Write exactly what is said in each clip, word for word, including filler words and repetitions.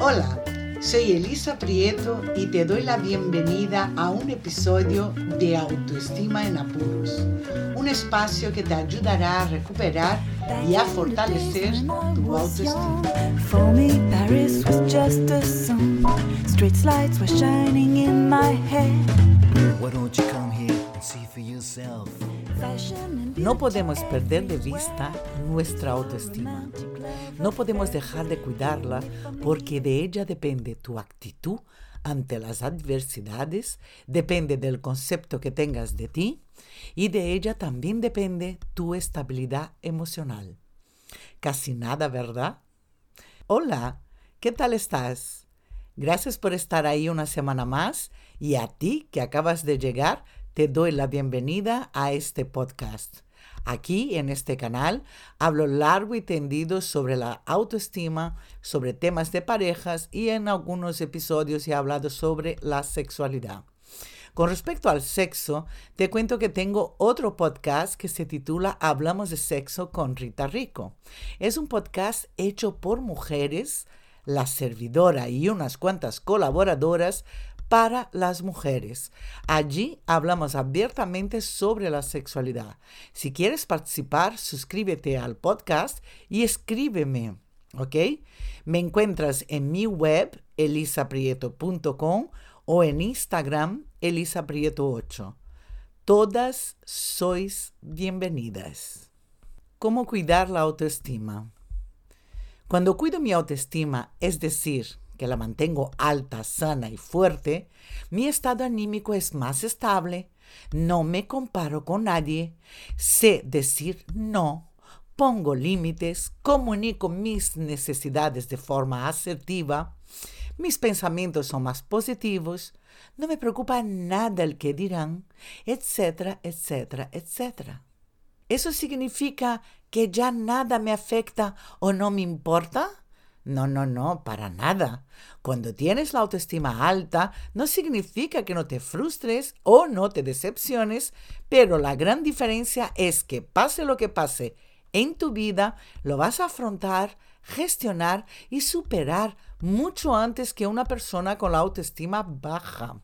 Hola, soy Elisa Prieto y te doy la bienvenida a un episodio de Autoestima en Apuros, un espacio que te ayudará a recuperar y a fortalecer tu autoestima. For me, Paris was just a song. Street lights were shining in my head. Why don't you come here and see for yourself? No podemos perder de vista nuestra autoestima. No podemos dejar de cuidarla porque de ella depende tu actitud ante las adversidades, depende del concepto que tengas de ti y de ella también depende tu estabilidad emocional. Casi nada, ¿verdad? Hola, ¿qué tal estás? Gracias por estar ahí una semana más y a ti que acabas de llegar te doy la bienvenida a este podcast. Aquí, en este canal, hablo largo y tendido sobre la autoestima, sobre temas de parejas y en algunos episodios he hablado sobre la sexualidad. Con respecto al sexo, te cuento que tengo otro podcast que se titula Hablamos de Sexo con Rita Rico. Es un podcast hecho por mujeres, la servidora y unas cuantas colaboradoras para las mujeres. Allí hablamos abiertamente sobre la sexualidad. Si quieres participar, suscríbete al podcast y escríbeme, ¿ok? Me encuentras en mi web, elisa prieto punto com o en Instagram, elisa prieto ocho. Todas sois bienvenidas. ¿Cómo cuidar la autoestima? Cuando cuido mi autoestima, es decir, que la mantengo alta, sana y fuerte, mi estado anímico es más estable, no me comparo con nadie, sé decir no, pongo límites, comunico mis necesidades de forma asertiva, mis pensamientos son más positivos, no me preocupa nada el que dirán, etcétera, etcétera, etcétera. ¿Eso significa que ya nada me afecta o no me importa? No, no, no, para nada. Cuando tienes la autoestima alta, no significa que no te frustres o no te decepciones, pero la gran diferencia es que pase lo que pase en tu vida, lo vas a afrontar, gestionar y superar mucho antes que una persona con la autoestima baja.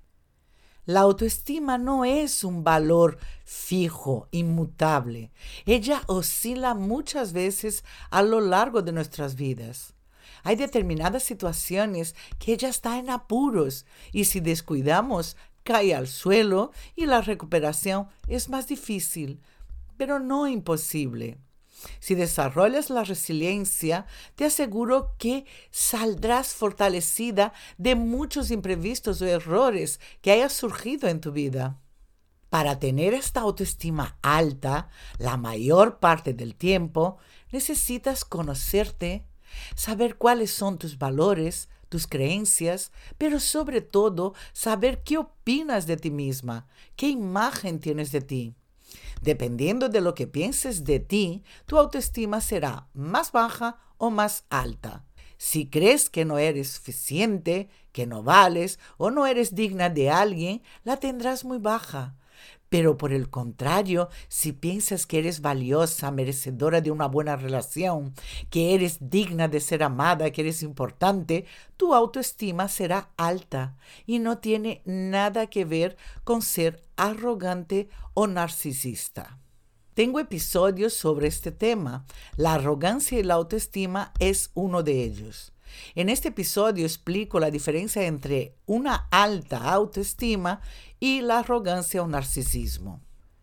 La autoestima no es un valor fijo, inmutable. Ella oscila muchas veces a lo largo de nuestras vidas. Hay determinadas situaciones que ella está en apuros y si descuidamos, cae al suelo y la recuperación es más difícil, pero no imposible. Si desarrollas la resiliencia, te aseguro que saldrás fortalecida de muchos imprevistos o errores que hayan surgido en tu vida. Para tener esta autoestima alta, la mayor parte del tiempo, necesitas conocerte, saber cuáles son tus valores, tus creencias, pero sobre todo saber qué opinas de ti misma, qué imagen tienes de ti. Dependiendo de lo que pienses de ti, tu autoestima será más baja o más alta. Si crees que no eres suficiente, que no vales o no eres digna de alguien, la tendrás muy baja. Pero por el contrario, si piensas que eres valiosa, merecedora de una buena relación, que eres digna de ser amada, que eres importante, tu autoestima será alta y no tiene nada que ver con ser arrogante o narcisista. Tengo episodios sobre este tema. La arrogancia y la autoestima es uno de ellos. En este episodio explico la diferencia entre una alta autoestima y la arrogancia o narcisismo.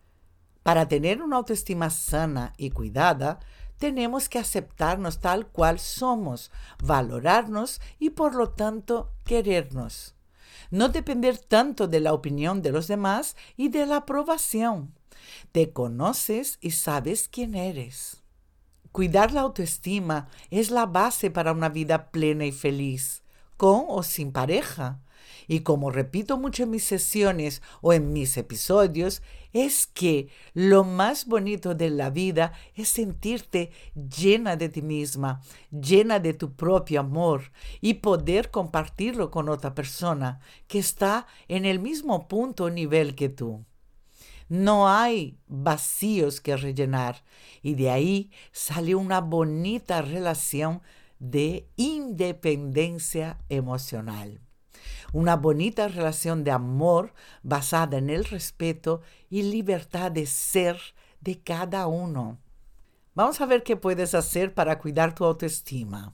Para tener una autoestima sana y cuidada, tenemos que aceptarnos tal cual somos, valorarnos y por lo tanto querernos. No depender tanto de la opinión de los demás y de la aprobación. Te conoces y sabes quién eres. Cuidar la autoestima es la base para una vida plena y feliz, con o sin pareja. Y como repito mucho en mis sesiones o en mis episodios, es que lo más bonito de la vida es sentirte llena de ti misma, llena de tu propio amor y poder compartirlo con otra persona que está en el mismo punto o nivel que tú. No hay vacíos que rellenar y de ahí sale una bonita relación de independencia emocional. Una bonita relación de amor basada en el respeto y libertad de ser de cada uno. Vamos a ver qué puedes hacer para cuidar tu autoestima.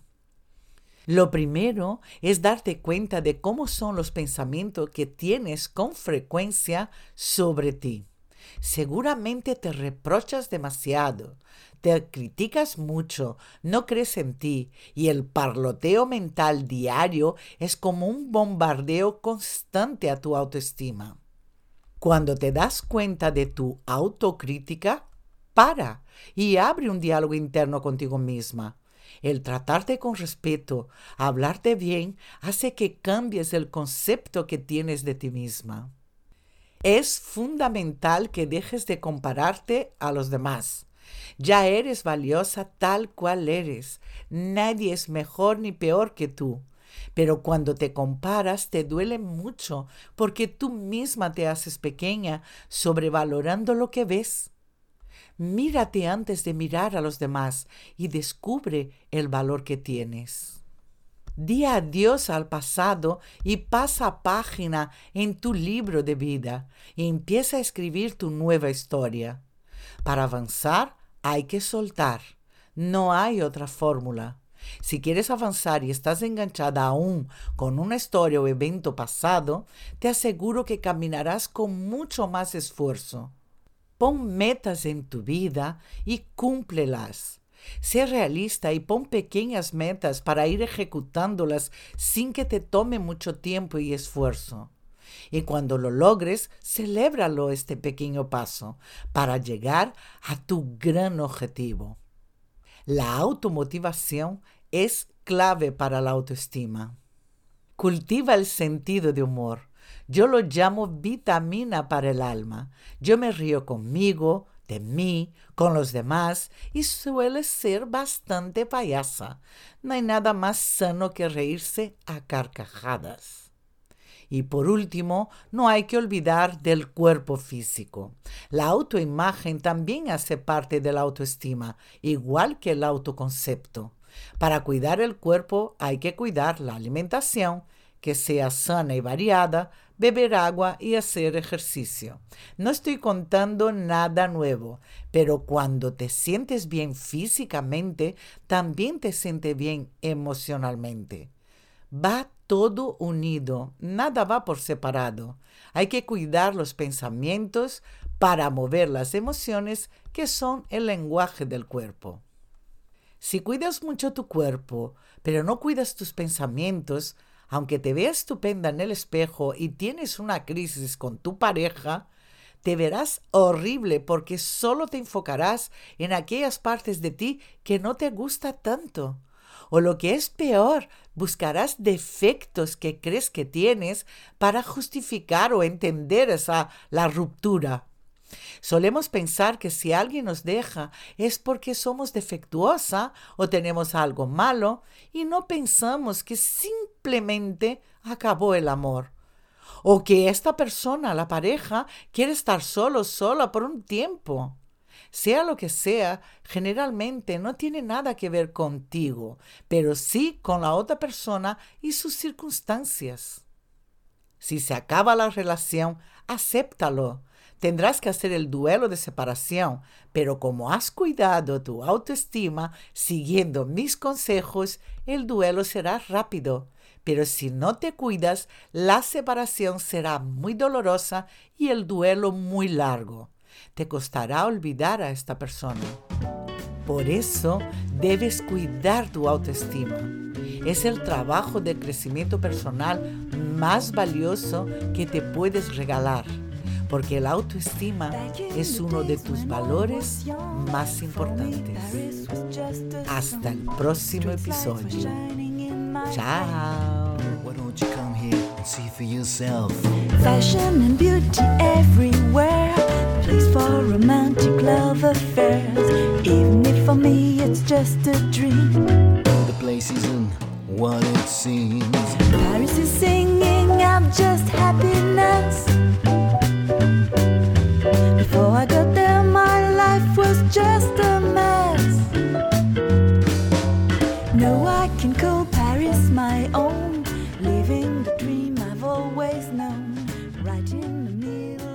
Lo primero es darte cuenta de cómo son los pensamientos que tienes con frecuencia sobre ti. Seguramente te reprochas demasiado, te criticas mucho, no crees en ti y el parloteo mental diario es como un bombardeo constante a tu autoestima. Cuando te das cuenta de tu autocrítica, para y abre un diálogo interno contigo misma. El tratarte con respeto, hablarte bien, hace que cambies el concepto que tienes de ti misma. Es fundamental que dejes de compararte a los demás. Ya eres valiosa tal cual eres. Nadie es mejor ni peor que tú. Pero cuando te comparas te duele mucho porque tú misma te haces pequeña, sobrevalorando lo que ves. Mírate antes de mirar a los demás y descubre el valor que tienes. Di adiós al pasado y pasa página en tu libro de vida y empieza a escribir tu nueva historia. Para avanzar hay que soltar. No hay otra fórmula. Si quieres avanzar y estás enganchada aún con una historia o evento pasado, te aseguro que caminarás con mucho más esfuerzo. Pon metas en tu vida y cúmplelas. Sé realista y pon pequeñas metas para ir ejecutándolas sin que te tome mucho tiempo y esfuerzo. Y cuando lo logres, celébralo este pequeño paso para llegar a tu gran objetivo. La automotivación es clave para la autoestima. Cultiva el sentido de humor. Yo lo llamo vitamina para el alma. Yo me río conmigo, de mí, con los demás y suele ser bastante payasa. No hay nada más sano que reírse a carcajadas. Y por último, no hay que olvidar del cuerpo físico. La autoimagen también hace parte de la autoestima, igual que el autoconcepto. Para cuidar el cuerpo hay que cuidar la alimentación, que sea sana y variada, beber agua y hacer ejercicio. No estoy contando nada nuevo, pero cuando te sientes bien físicamente, también te sientes bien emocionalmente. Va todo unido, nada va por separado. Hay que cuidar los pensamientos para mover las emociones, que son el lenguaje del cuerpo. Si cuidas mucho tu cuerpo, pero no cuidas tus pensamientos, aunque te veas estupenda en el espejo y tienes una crisis con tu pareja, te verás horrible porque solo te enfocarás en aquellas partes de ti que no te gusta tanto. O lo que es peor, buscarás defectos que crees que tienes para justificar o entender esa, la ruptura. Solemos pensar que si alguien nos deja es porque somos defectuosa o tenemos algo malo y no pensamos que simplemente acabó el amor. O que esta persona, la pareja, quiere estar solo, sola por un tiempo. Sea lo que sea, generalmente no tiene nada que ver contigo, pero sí con la otra persona y sus circunstancias. Si se acaba la relación, acéptalo. Tendrás que hacer el duelo de separación, pero como has cuidado tu autoestima siguiendo mis consejos, el duelo será rápido. Pero si no te cuidas, la separación será muy dolorosa y el duelo muy largo. Te costará olvidar a esta persona. Por eso debes cuidar tu autoestima. Es el trabajo de crecimiento personal más valioso que te puedes regalar, porque la autoestima es uno de tus valores más importantes. Hasta el próximo episodio. Chao. Why don't you come here and see for yourself? Fashion and beauty everywhere, place for romantic love affairs. Even if for me it's just a dream. The place isn't what it seems. Paris is singing out just happiness. Before I got there, my life was just a mess. No, I can't Tropical Paris, my own, living the dream I've always known, right in the middle